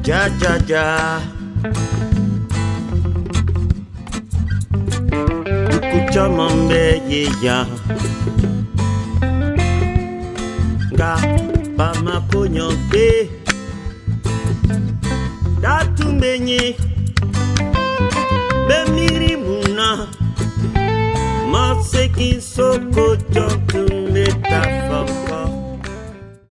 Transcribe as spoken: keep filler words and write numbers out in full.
Ja ja ja. Dukucha mambe ye ya. Ga ba ma ponyo be. Datu menye. Be miri muna. Masekin soko jom